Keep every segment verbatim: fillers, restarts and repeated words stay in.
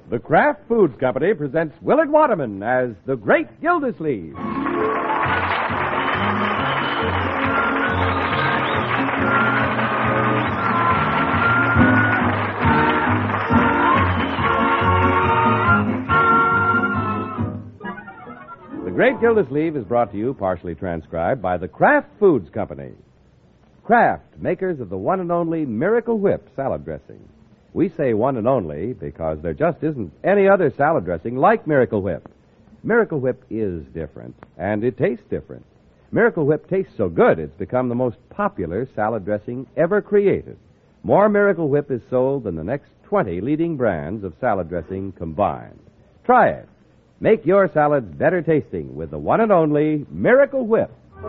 The Kraft Foods Company presents Willard Waterman as the Great Gildersleeve. The Great Gildersleeve is brought to you, partially transcribed, by the Kraft Foods Company. Kraft, makers of the one and only Miracle Whip salad dressing. We say one and only because there just isn't any other salad dressing like Miracle Whip. Miracle Whip is different, and it tastes different. Miracle Whip tastes so good it's become the most popular salad dressing ever created. More Miracle Whip is sold than the next twenty leading brands of salad dressing combined. Try it. Make your salads better tasting with the one and only Miracle Whip.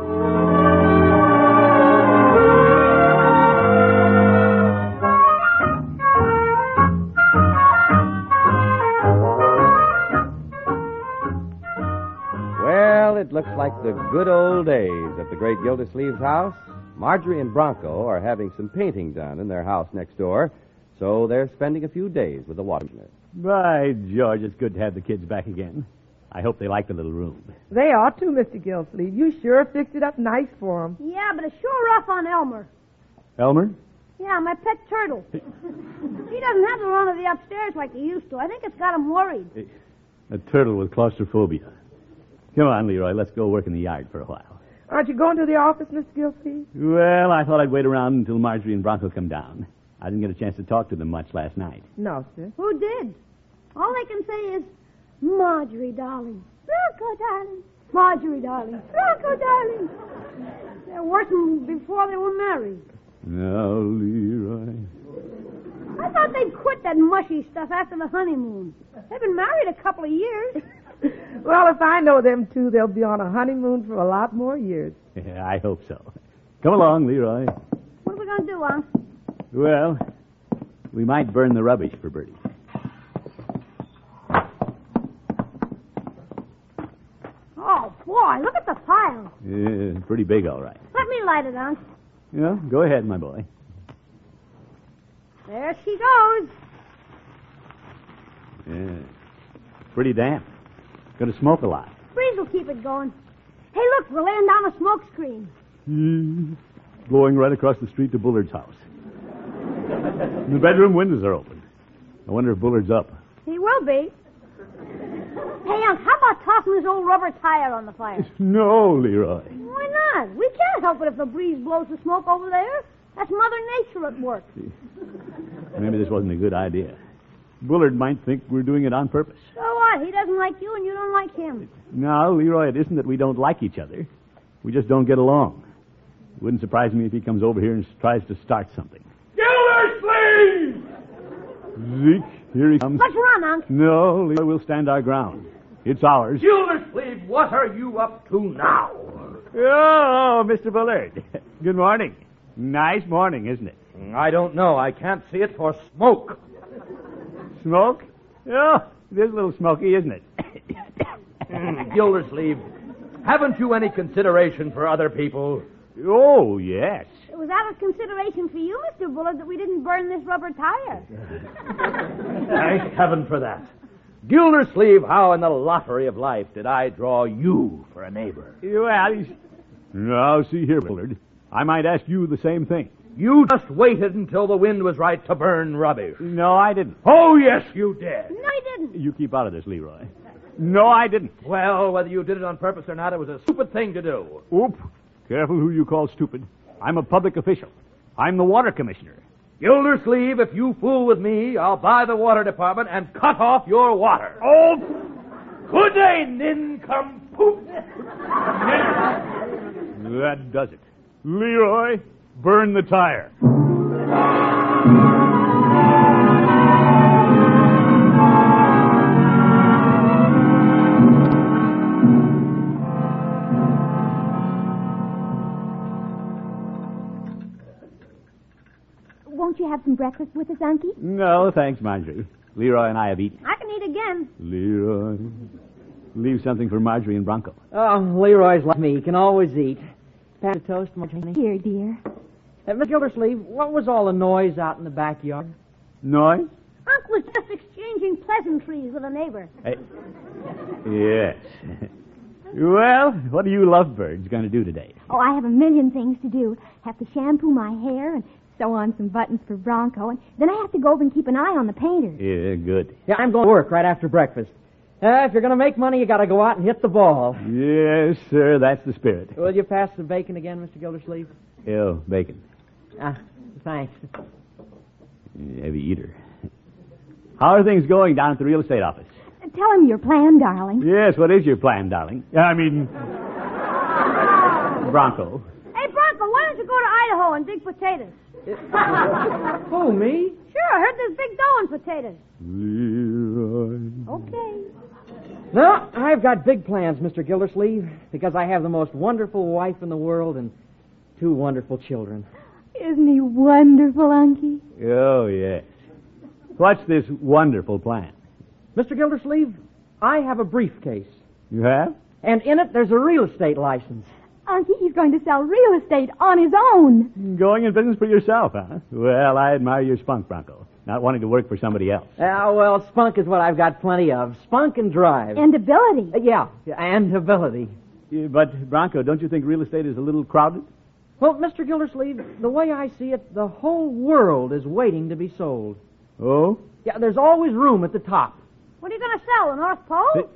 Well, it looks like the good old days at the Great Gildersleeve's house. Marjorie and Bronco are having some painting done in their house next door, so they're spending a few days with the Waterman. By George, it's good to have the kids back again. I hope they like the little room. They are too, Mister Gildersleeve. You sure fixed it up nice for them. Yeah, but it's sure rough on Elmer. Elmer? Yeah, my pet turtle. He doesn't have to run to the upstairs like he used to. I think it's got him worried. A turtle with claustrophobia. Come on, Leroy, let's go work in the yard for a while. Aren't you going to the office, Mister Gildersleeve? Well, I thought I'd wait around until Marjorie and Bronco come down. I didn't get a chance to talk to them much last night. No, sir. Who did? All they can say is, Marjorie, darling. Bronco, darling. Marjorie, darling. Bronco, darling. They're worse than before they were married. No, Leroy. I thought they'd quit that mushy stuff after the honeymoon. They've been married a couple of years. Well, if I know them two, they'll be on a honeymoon for a lot more years. Yeah, I hope so. Come along, Leroy. What are we going to do, Unc? Well, we might burn the rubbish for Bertie. Oh, boy, look at the pile. Yeah, pretty big, all right. Let me light it, Unc. Yeah, go ahead, my boy. There she goes. Yeah, pretty damp. Going to smoke a lot. Breeze will keep it going. Hey, look, we're laying down a smoke screen. Mm, blowing right across the street to Bullard's house. The bedroom windows are open. I wonder if Bullard's up. He will be. Hey, Unc, how about tossing this old rubber tire on the fire? No, Leroy. Why not? We can't help it if the breeze blows the smoke over there. That's Mother Nature at work. Maybe this wasn't a good idea. Bullard might think we're doing it on purpose. So what? He doesn't like you and you don't like him. No, Leroy, it isn't that we don't like each other. We just don't get along. It wouldn't surprise me if he comes over here and tries to start something. Gildersleeve! Zeke, here he comes. Let's run, Unc. No, Leroy, we'll stand our ground. It's ours. Gildersleeve, what are you up to now? Oh, Mister Bullard. Good morning. Nice morning, isn't it? I don't know. I can't see it for smoke. Smoke? Oh, it is a little smoky, isn't it? Mm, Gildersleeve, haven't you any consideration for other people? Oh, yes. It was out of consideration for you, Mister Bullard, that we didn't burn this rubber tire. Thank heaven for that. Gildersleeve, how in the lottery of life did I draw you for a neighbor? Well, he's... Now, see here, Bullard. I might ask you the same thing. You just waited until the wind was right to burn rubbish. No, I didn't. Oh, yes, you did. No, he didn't. You keep out of this, Leroy. No, I didn't. Well, whether you did it on purpose or not, it was a stupid thing to do. Oop. Careful who you call stupid. I'm a public official. I'm the water commissioner. Gildersleeve, if you fool with me, I'll buy the water department and cut off your water. Oh! Good day, nincompoop. That does it. Leroy, burn the tire. Won't you have some breakfast with us, Unky? No, thanks, Marjorie. Leroy and I have eaten. I can eat again. Leroy, leave something for Marjorie and Bronco. Oh, Leroy's like me. He can always eat. Pass the toast, Marjorie. Here, dear. Uh, Miss Gildersleeve, what was all the noise out in the backyard? Noise? Unc was just exchanging exchanging pleasantries with a neighbor. Hey. Yes. Well, what are you lovebirds going to do today? Oh, I have a million things to do. Have to shampoo my hair and sew on some buttons for Bronco, and then I have to go over and keep an eye on the painters. Yeah, good. Yeah, I'm going to work right after breakfast. Uh, if you're going to make money, you got to go out and hit the ball. Yes, sir, that's the spirit. Will you pass the bacon again, Mister Gildersleeve? Oh, bacon. Ah, thanks. Heavy eater. How are things going down at the real estate office? Tell him your plan, darling. Yes, what is your plan, darling? I mean, Bronco. Hey, Bronco, why don't you go to Idaho and dig potatoes? Who, me? Sure, I heard there's big dough in potatoes. Leroy. Okay. No, I've got big plans, Mister Gildersleeve, because I have the most wonderful wife in the world and two wonderful children. Isn't he wonderful, Unky? Oh, yes. What's this wonderful plan? Mister Gildersleeve, I have a briefcase, You have? and in it there's a real estate license. Unky, he's going to sell real estate on his own. Going in business for yourself, huh? Well, I admire your spunk, Bronco. Not wanting to work for somebody else. Ah, well, spunk is what I've got plenty of. Spunk and drive. And ability. Uh, yeah, and ability. Yeah, But, Bronco, don't you think real estate is a little crowded? Well, Mister Gildersleeve, the way I see it, the whole world is waiting to be sold. Oh? Yeah, there's always room at the top. What are you going to sell, the North Pole?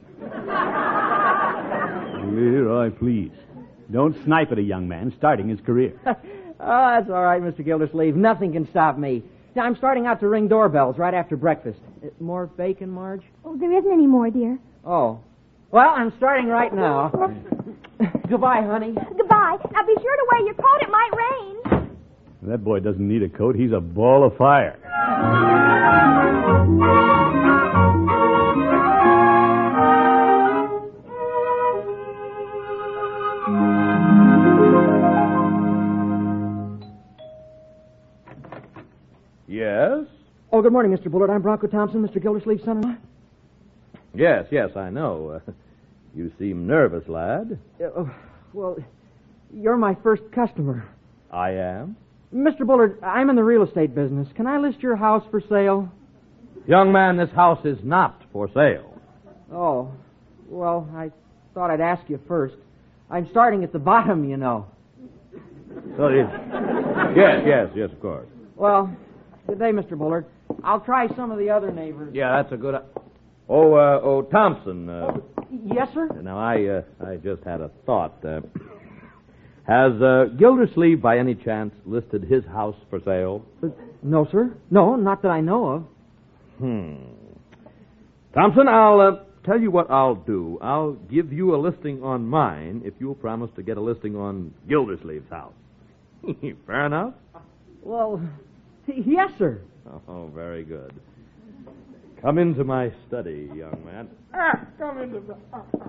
Leroy, please. Don't snipe at a young man starting his career. Oh, that's all right, Mister Gildersleeve. Nothing can stop me. Now, I'm starting out to ring doorbells right after breakfast. Uh, more bacon, Marge? Oh, there isn't any more, dear. Oh. Well, I'm starting right now. Goodbye, honey. Goodbye. Now be sure to wear your coat. It might rain. That boy doesn't need a coat. He's a ball of fire. Yes? Oh, good morning, Mister Bullard. I'm Bronco Thompson, Mister Gildersleeve's son-in-law. Yes, yes, I know. Uh, you seem nervous, lad. Uh, oh, well, you're my first customer. I am. Mister Bullard, I'm in the real estate business. Can I list your house for sale? Young man, this house is not for sale. Oh, well, I thought I'd ask you first. I'm starting at the bottom, you know. So it, yes, yes, yes, of course. Well, good day, Mister Bullard. I'll try some of the other neighbors. Yeah, that's a good... Oh, uh, oh, Thompson. Uh, Yes, sir? now, I, uh, I just had a thought. Uh, has uh, Gildersleeve, by any chance, listed his house for sale? Uh, no, sir. No, not that I know of. Hmm. Thompson, I'll uh, tell you what I'll do. I'll give you a listing on mine if you'll promise to get a listing on Gildersleeve's house. Fair enough? Well, yes, sir. Oh, very good. Come into my study, young man. Ah, come into the...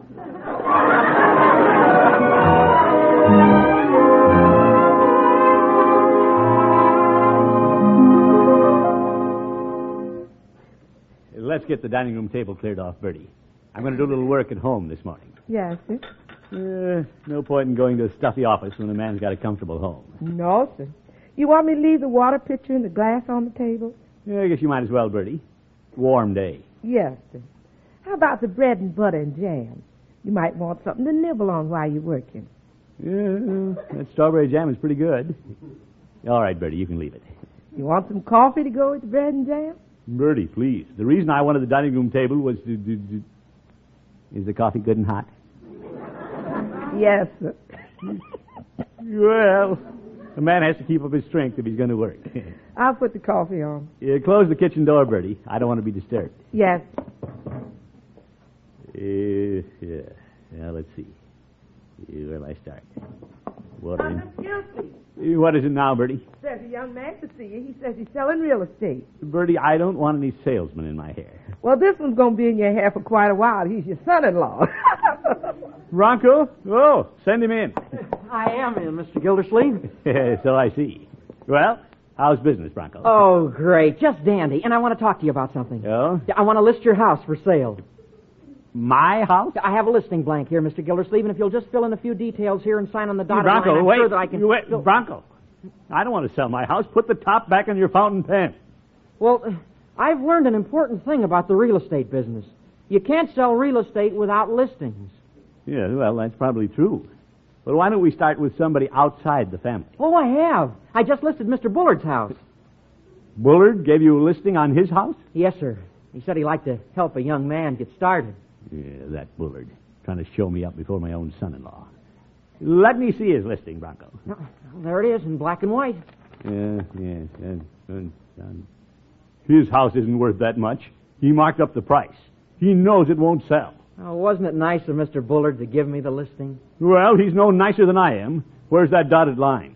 Let's get the dining room table cleared off, Bertie. I'm going to do a little work at home this morning. Yes, sir. Uh, no point in going to a stuffy office when a man's got a comfortable home. No, sir. You want me to leave the water pitcher and the glass on the table? Yeah, I guess you might as well, Bertie. Warm day. Yes, sir. How about the bread and butter and jam? You might want something to nibble on while you're working. Yeah, that strawberry jam is pretty good. All right, Bertie, you can leave it. You want some coffee to go with the bread and jam? Bertie, please. The reason I wanted the dining room table was to... to, to... Is the coffee good and hot? Yes, sir. Well, a man has to keep up his strength if he's going to work. I'll put the coffee on. Yeah, close the kitchen door, Bertie. I don't want to be disturbed. Yes. Uh, yeah. Now, let's see. Uh, Where do I start? Water in. Guilty. Uh, What is it now, Bertie? There's a young man to see you. He says he's selling real estate. Bertie, I don't want any salesmen in my hair. Well, this one's going to be in your hair for quite a while. He's your son-in-law. Bronco? Oh, send him in. I am in, Mister Gildersleeve. So I see. Well, how's business, Bronco? Oh, great. Just dandy. And I want to talk to you about something. Oh? I want to list your house for sale. My house? I have a listing blank here, Mister Gildersleeve, and if you'll just fill in a few details here and sign on the dotted Bronco, line, I'm wait. sure that I can... You wait. fill- Bronco, I don't want to sell my house. Put the top back on your fountain pen. Well, uh, I've learned an important thing about the real estate business. You can't sell real estate without listings. Yeah, well, that's probably true. But why don't we start with somebody outside the family? Oh, I have. I just listed Mister Bullard's house. Bullard gave you a listing on his house? Yes, sir. He said he'd like to help a young man get started. Yeah, that Bullard. Trying to show me up before my own son-in-law. Let me see his listing, Bronco. Oh, well, there it is in black and white. Yeah, yeah. And, and, and his house isn't worth that much. He marked up the price. He knows it won't sell. Oh, wasn't it nice of Mister Bullard to give me the listing? Well, he's no nicer than I am. Where's that dotted line?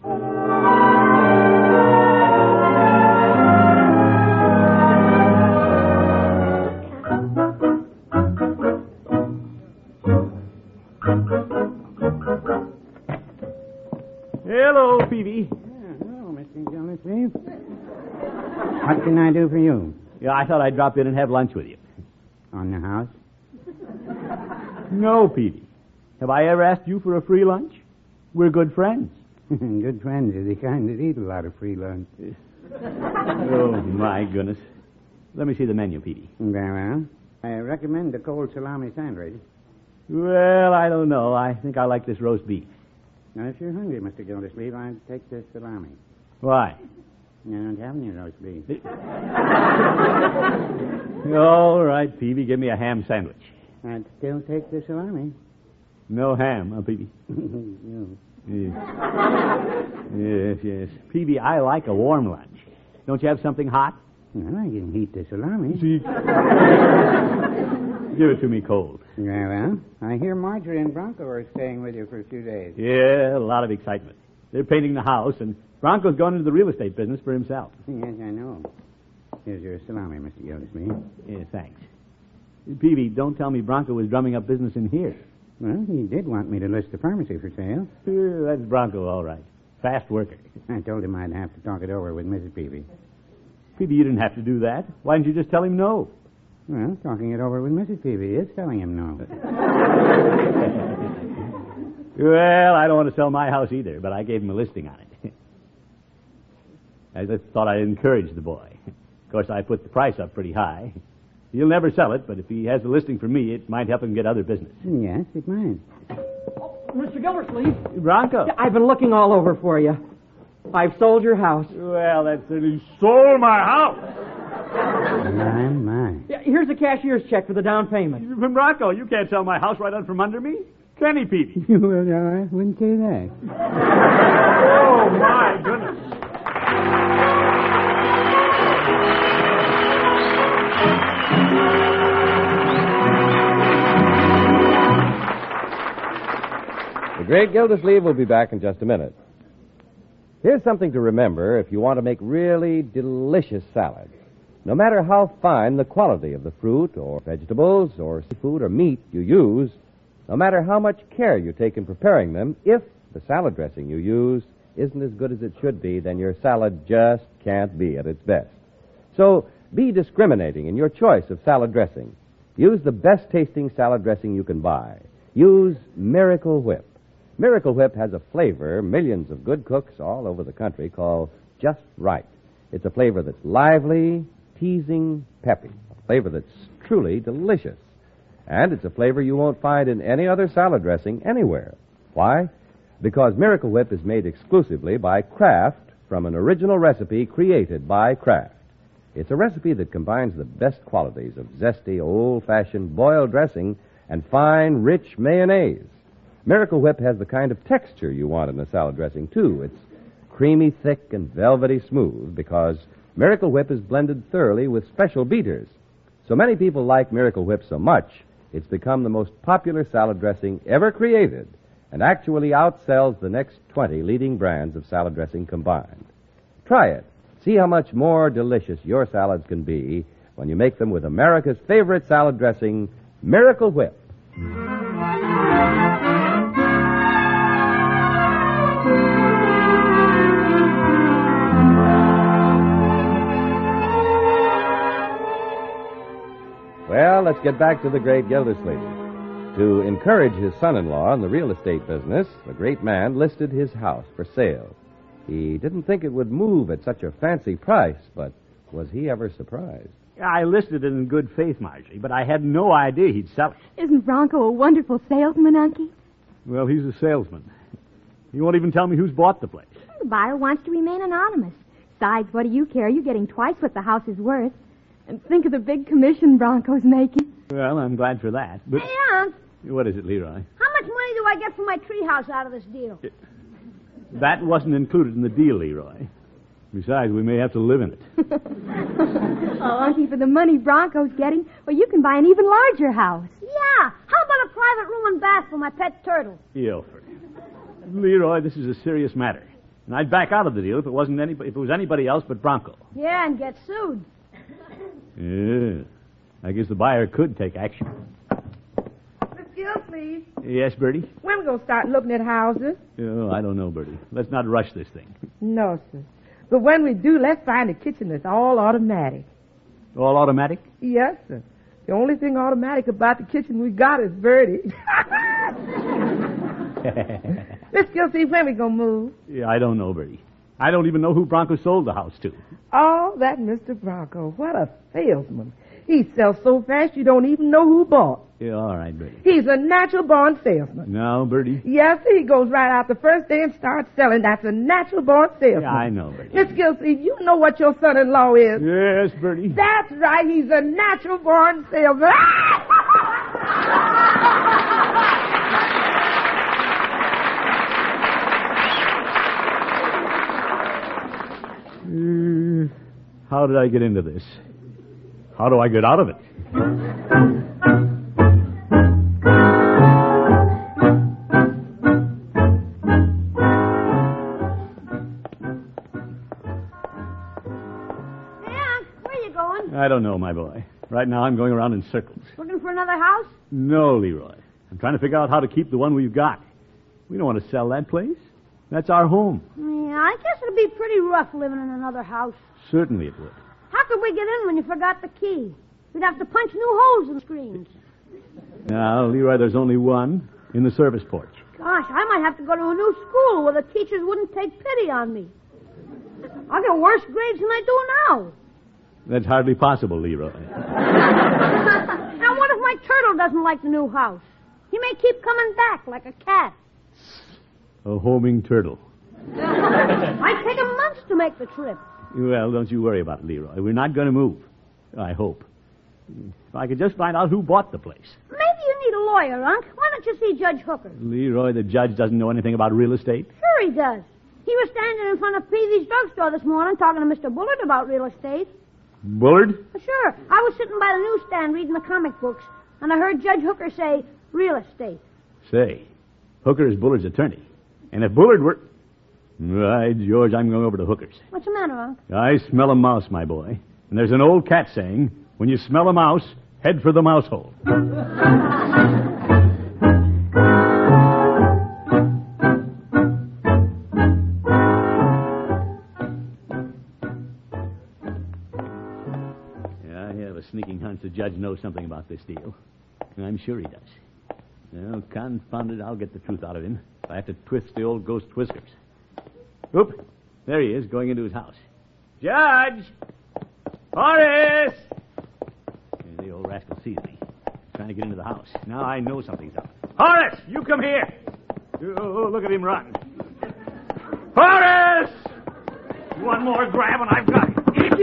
Hello, Peavy. Hello, Mister Gildersleeve. What can I do for you? Yeah, I thought I'd drop in and have lunch with you. On the house? No, Peavy. Have I ever asked you for a free lunch? We're good friends. Good friends are the kind that eat a lot of free lunch. Oh, my goodness. Let me see the menu, Peavy. Very well. I recommend the cold salami sandwich. Well, I don't know. I think I like this roast beef. Now, if you're hungry, Mister Gildersleeve, I'd take the salami. Why? I don't have any roast beef. All right, Peavy, give me a ham sandwich. I'd still take the salami. No ham, huh, Peavy? No. Yes. yes, yes. Peavy, I like a warm lunch. Don't you have something hot? Well, I can heat the salami. See? Give it to me cold. Very well. I hear Marjorie and Bronco are staying with you for a few days. Yeah, a lot of excitement. They're painting the house, and Bronco's going into the real estate business for himself. Yes, I know. Here's your salami, Mister Gildersleeve. Yeah, thanks. Peavy, don't tell me Bronco was drumming up business in here. Well, he did want me to list the pharmacy for sale. Yeah, that's Bronco, all right. Fast worker. I told him I'd have to talk it over with Missus Peavy. Peavy, you didn't have to do that. Why didn't you just tell him no? Well, talking it over with Missus Peavy is telling him no. Well, I don't want to sell my house either, but I gave him a listing on it. I just thought I'd encourage the boy. Of course, I put the price up pretty high. He'll never sell it, but if he has a listing for me, it might help him get other business. Yes, it might. Oh, Mister Gildersleeve. Bronco. I've been looking all over for you. I've sold your house. Well, that's he sold my house. My, my. Yeah, here's the cashier's check for the down payment. Bronco, you can't sell my house right out from under me. Can he, Peavy? Well, no, I wouldn't say that. Oh, my goodness. The Great Gildersleeve will be back in just a minute. Here's something to remember if you want to make really delicious salad. No matter how fine the quality of the fruit or vegetables or seafood or meat you use, no matter how much care you take in preparing them, if the salad dressing you use isn't as good as it should be, then your salad just can't be at its best. So be discriminating in your choice of salad dressing. Use the best tasting salad dressing you can buy. Use Miracle Whip. Miracle Whip has a flavor millions of good cooks all over the country call just right. It's a flavor that's lively, teasing, peppy. A flavor that's truly delicious. And it's a flavor you won't find in any other salad dressing anywhere. Why? Because Miracle Whip is made exclusively by Kraft from an original recipe created by Kraft. It's a recipe that combines the best qualities of zesty, old-fashioned boiled dressing and fine, rich mayonnaise. Miracle Whip has the kind of texture you want in a salad dressing, too. It's creamy, thick, and velvety smooth because Miracle Whip is blended thoroughly with special beaters. So many people like Miracle Whip so much, it's become the most popular salad dressing ever created and actually outsells the next twenty leading brands of salad dressing combined. Try it. See how much more delicious your salads can be when you make them with America's favorite salad dressing, Miracle Whip. Well, let's get back to the great Gildersleeve. To encourage his son-in-law in the real estate business, the great man listed his house for sale. He didn't think it would move at such a fancy price, but was he ever surprised? I listed it in good faith, Marjorie, but I had no idea he'd sell it. Isn't Bronco a wonderful salesman, Unky? Well, he's a salesman. He won't even tell me who's bought the place. The buyer wants to remain anonymous. Besides, what do you care? You're getting twice what the house is worth. And think of the big commission Bronco's making. Well, I'm glad for that. But Hey, Unc, what is it, Leroy? how much money do I get for my treehouse out of this deal? That wasn't included in the deal, Leroy. Besides, we may have to live in it. Oh, Unky, for the money Bronco's getting, well, you can buy an even larger house. Yeah, how about a private room and bath for my pet turtle? Ilford. Leroy, this is a serious matter. And I'd back out of the deal if it wasn't any, if it was anybody else but Bronco. Yeah, and get sued. Yeah. I guess the buyer could take action. Miss Gill, please. Yes, Bertie? When we going to start looking at houses? Oh, I don't know, Bertie. Let's not rush this thing. No, sir. But when we do, let's find a kitchen that's all automatic. All automatic? Yes, sir. The only thing automatic about the kitchen we got is Bertie. Miss Gilsey, when we gonna move? Yeah, I don't know, Bertie. I don't even know who Bronco sold the house to. Oh, that Mister Bronco. What a salesman. He sells so fast you don't even know who bought. Yeah, all right, Bertie. He's a natural-born salesman. No, Bertie? Yes, sir. He goes right out the first day and starts selling. That's a natural-born salesman. Yeah, I know, Bertie. Miss Gilsey, you know what your son-in-law is? Yes, Bertie. That's right. He's a natural-born salesman. Uh, how did I get into this? How do I get out of it? I don't know, my boy. Right now I'm going around in circles. Looking for another house? No, Leroy. I'm trying to figure out how to keep the one we've got. We don't want to sell that place. That's our home. Yeah, I guess it'd be pretty rough living in another house. Certainly it would. How could we get in when you forgot the key? We'd have to punch new holes in the screens. Now, Leroy, there's only one in the service porch. Gosh, I might have to go to a new school where the teachers wouldn't take pity on me. I'll get worse grades than I do now. That's hardly possible, Leroy. Now, what if my turtle doesn't like the new house? He may keep coming back like a cat. A homing turtle. Might take him months to make the trip. Well, don't you worry about it, Leroy. We're not going to move. I hope. If I could just find out who bought the place. Maybe you need a lawyer, Unc. Why don't you see Judge Hooker? Leroy, the judge doesn't know anything about real estate. Sure he does. He was standing in front of Peavy's drugstore this morning talking to Mister Bullard about real estate. Bullard? Sure. I was sitting by the newsstand reading the comic books, and I heard Judge Hooker say, real estate. Say, Hooker is Bullard's attorney. And if Bullard were... Right, George, I'm going over to Hooker's. What's the matter, Unc? I smell a mouse, my boy. And there's an old cat saying, when you smell a mouse, head for the mouse hole. Yeah, I have a sneaking hunch the judge knows something about this deal. I'm sure he does. Well, confound it, I'll get the truth out of him. If I have to twist the old ghost whiskers. Oop, there he is, going into his house. Judge! Horace! The old rascal sees me. Trying to get into the house. Now I know something's up. Horace! You come here! Oh, look at him run. Horace! One more grab and I've got him.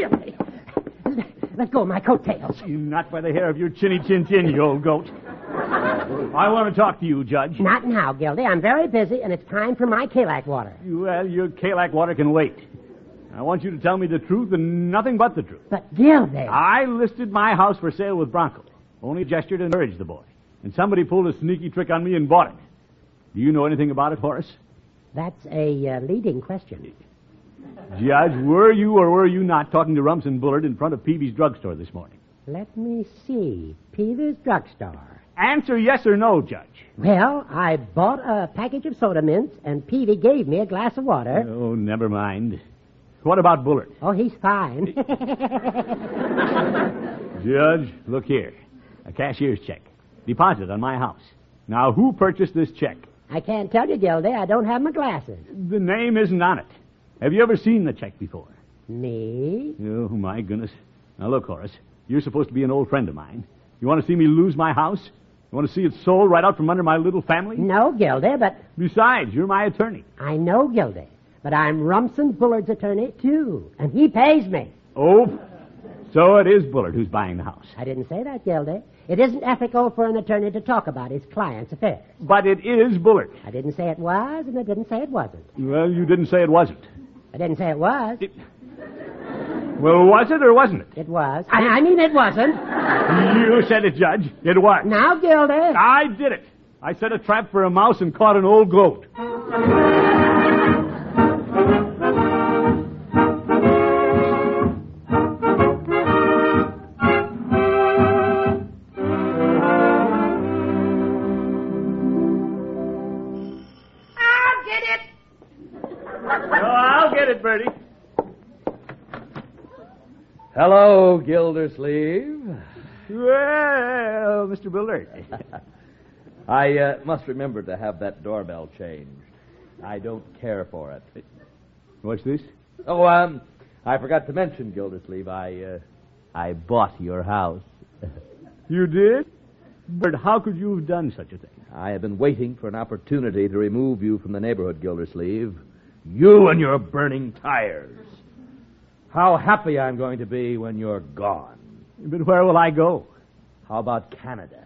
Let go of my coattails. Not by the hair of your chinny chin chin, you old goat. I want to talk to you, Judge. Not now, Gildy. I'm very busy, and it's time for my Kalak water. Well, your Kalak water can wait. I want you to tell me the truth and nothing but the truth. But, Gildy... I listed my house for sale with Bronco. Only gestured and urged the boy. And somebody pulled a sneaky trick on me and bought it. Do you know anything about it, Horace? That's a uh, leading question. Judge, were you or were you not talking to Rumson Bullard in front of Peavy's drugstore this morning? Let me see. Peter's drugstore. Answer yes or no, Judge. Well, I bought a package of soda mints, and Peavy gave me a glass of water. Oh, never mind. What about Bullard? Oh, he's fine. Judge, look here. A cashier's check. Deposit on my house. Now, who purchased this check? I can't tell you, Gildy. I don't have my glasses. The name isn't on it. Have you ever seen the check before? Me? Oh, my goodness. Now, look, Horace. You're supposed to be an old friend of mine. You want to see me lose my house? You want to see it sold right out from under my little family? No, Gildy, but... Besides, you're my attorney. I know, Gildy, but I'm Rumson Bullard's attorney, too, and he pays me. Oh, so it is Bullard who's buying the house. I didn't say that, Gildy. It isn't ethical for an attorney to talk about his client's affairs. But it is Bullard. I didn't say it was, and I didn't say it wasn't. Well, you didn't say it wasn't. I didn't say it was. It... Well, was it or wasn't it? It was. I, I mean, it wasn't. You said it, Judge. It was. Now, Gildy. I did it. I set a trap for a mouse and caught an old goat. I'll get it. Oh, I'll get it, Bertie. Hello, Gildersleeve. Well, Mister Bullard. I uh, must remember to have that doorbell changed. I don't care for it. What's this? Oh, um, I forgot to mention, Gildersleeve, I, uh, I bought your house. You did? But how could you have done such a thing? I have been waiting for an opportunity to remove you from the neighborhood, Gildersleeve. You and your burning tires. How happy I'm going to be when you're gone. But where will I go? How about Canada?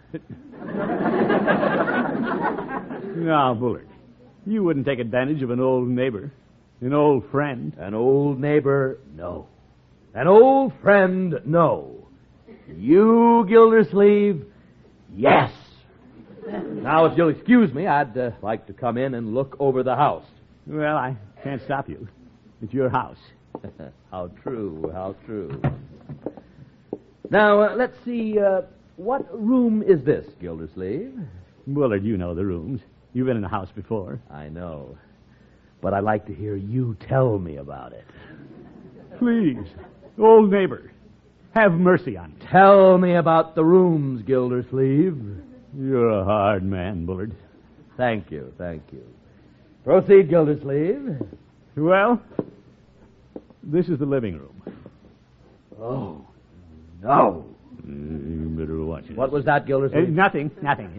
Now, Bullard, you wouldn't take advantage of an old neighbor, an old friend. An old neighbor, no. An old friend, no. You, Gildersleeve, yes. Now, if you'll excuse me, I'd uh, like to come in and look over the house. Well, I can't stop you. It's your house. How true, how true. Now, uh, let's see, uh, what room is this, Gildersleeve? Bullard, you know the rooms. You've been in the house before. I know. But I'd like to hear you tell me about it. Please, old neighbor, have mercy on me. Tell me about the rooms, Gildersleeve. You're a hard man, Bullard. Thank you, thank you. Proceed, Gildersleeve. Well, this is the living room. Oh, no. You better watch it. What was that, Uh, Gildersleeve? nothing, nothing.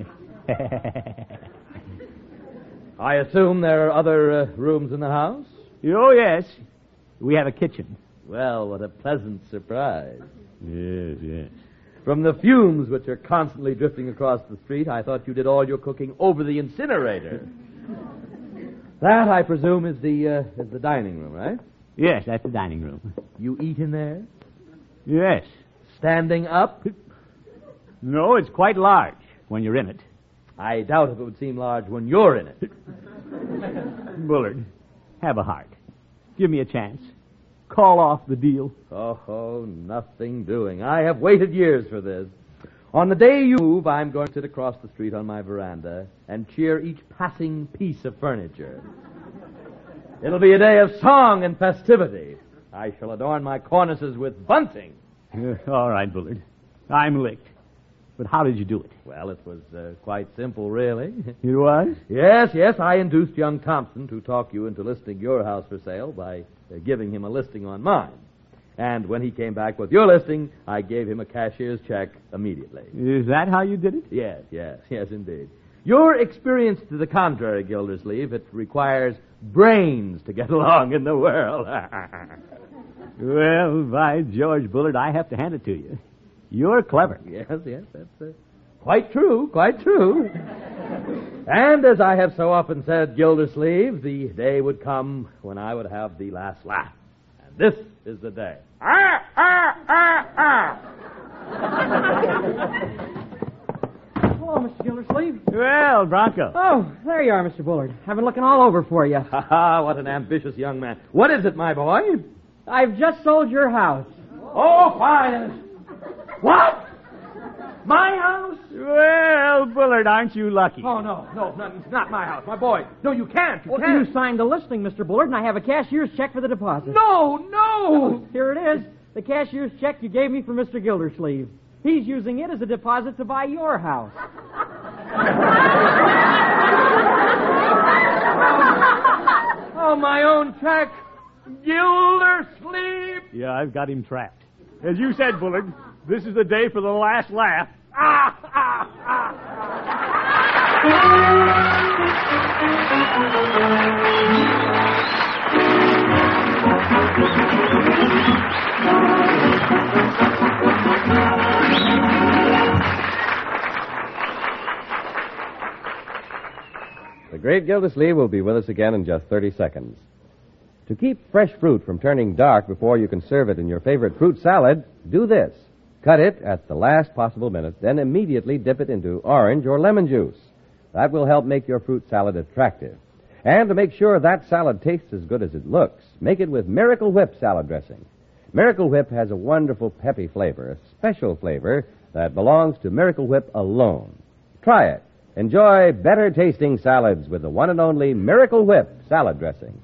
I assume there are other uh, rooms in the house? Oh, yes. We have a kitchen. Well, what a pleasant surprise. Yes, yes. From the fumes which are constantly drifting across the street, I thought you did all your cooking over the incinerator. That, I presume, is the uh, is the dining room, right? Yes, that's the dining room. You eat in there? Yes. Standing up? No, it's quite large when you're in it. I doubt if it would seem large when you're in it. Bullard, have a heart. Give me a chance. Call off the deal. Oh, oh, nothing doing. I have waited years for this. On the day you move, I'm going to sit across the street on my veranda and cheer each passing piece of furniture. It'll be a day of song and festivity. I shall adorn my cornices with bunting. Uh, all right, Bullard. I'm licked. But how did you do it? Well, it was uh, quite simple, really. It was? Yes, yes, I induced young Thompson to talk you into listing your house for sale by uh, giving him a listing on mine. And when he came back with your listing, I gave him a cashier's check immediately. Is that how you did it? Yes, yes, yes, indeed. Your experience to the contrary, Gildersleeve, it requires brains to get along in the world. Well, by George, Bullard, I have to hand it to you. You're clever. Yes, yes, that's uh, quite true, quite true. And as I have so often said, Gildersleeve, the day would come when I would have the last laugh. And this is the day. Ah, ah, ah, ah. Hello, Mister Gildersleeve. Well, Bronco. Oh, there you are, Mister Bullard. I've been looking all over for you. Ha ha, what an ambitious young man. What is it, my boy? I've just sold your house. Oh, fine. What? My house? Well, Bullard, aren't you lucky? Oh, no, no, no, it's not my house. My boy. No, you can't. You Well, can't. you signed the listing, Mister Bullard, and I have a cashier's check for the deposit. No, no. Here it is. The cashier's check you gave me for Mister Gildersleeve. He's using it as a deposit to buy your house. Oh, my own check. Gildersleeve. Yeah, I've got him trapped. As you said, Bullard, This is the day for the last laugh. Ah, ah, ah, The great Gildersleeve will be with us again in just thirty seconds. To keep fresh fruit from turning dark before you can serve it in your favorite fruit salad, do this. Cut it at the last possible minute, then immediately dip it into orange or lemon juice. That will help make your fruit salad attractive. And to make sure that salad tastes as good as it looks, make it with Miracle Whip salad dressing. Miracle Whip has a wonderful peppy flavor, a special flavor that belongs to Miracle Whip alone. Try it. Enjoy better tasting salads with the one and only Miracle Whip salad dressing.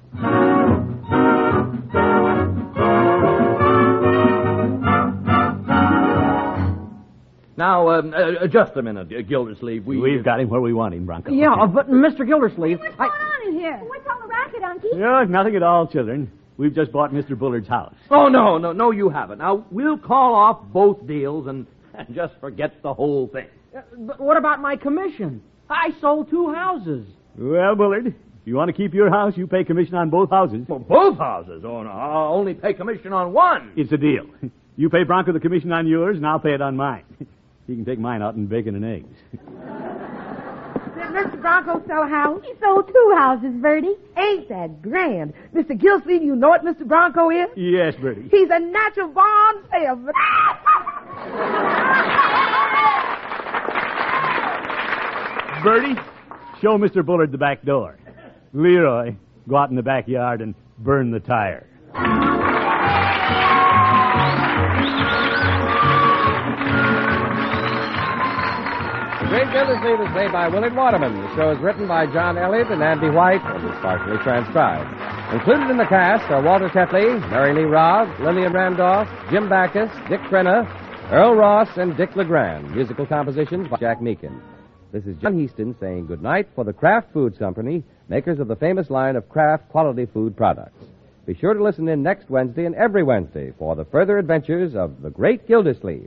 Now, um, uh, just a minute, uh, Gildersleeve. We, We've got him where we want him, Bronco. Yeah, but Mister Gildersleeve... What's I... going on in here? What's all the racket, Unky? No, it's nothing at all, children. We've just bought Mister Bullard's house. Oh, no, no, no, you haven't. Now, we'll call off both deals and, and just forget the whole thing. Uh, but what about my commission? I sold two houses. Well, Bullard, if you want to keep your house, you pay commission on both houses. Well, both houses? Oh, no, I'll only pay commission on one. It's a deal. You pay Bronco the commission on yours, and I'll pay it on mine. He can take mine out in bacon and eggs. Did Mister Bronco sell a house? He sold two houses, Bertie. Ain't that grand? Mister Gildersleeve, you know what Mister Bronco is? Yes, Bertie. He's a natural born salesman. Bertie, show Mister Bullard the back door. Leroy, go out in the backyard and burn the tire. The Great Gildersleeve is played by Willard Waterman. The show is written by John Elliott and Andy White and is partially transcribed. Included in the cast are Walter Tetley, Mary Lee Robb, Lillian Randolph, Jim Backus, Dick Crenna, Earl Ross, and Dick LeGrand. Musical compositions by Jack Meakin. This is John Heaston saying goodnight for the Kraft Foods Company, makers of the famous line of Kraft quality food products. Be sure to listen in next Wednesday and every Wednesday for the further adventures of the Great Gildersleeve.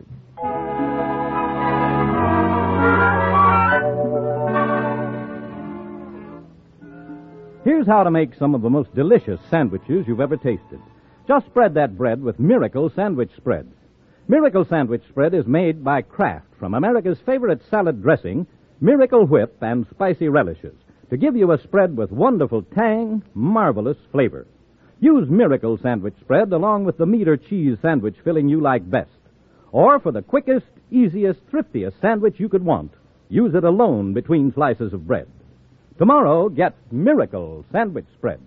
Here's how to make some of the most delicious sandwiches you've ever tasted. Just spread that bread with Miracle Sandwich Spread. Miracle Sandwich Spread is made by Kraft from America's favorite salad dressing, Miracle Whip, and spicy relishes to give you a spread with wonderful tang, marvelous flavor. Use Miracle Sandwich Spread along with the meat or cheese sandwich filling you like best. Or for the quickest, easiest, thriftiest sandwich you could want, use it alone between slices of bread. Tomorrow, get Miracle Sandwich Spread.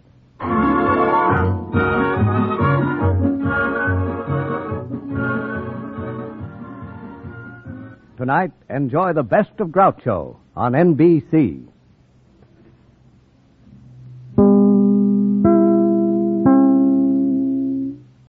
Tonight, enjoy the best of Groucho on N B C.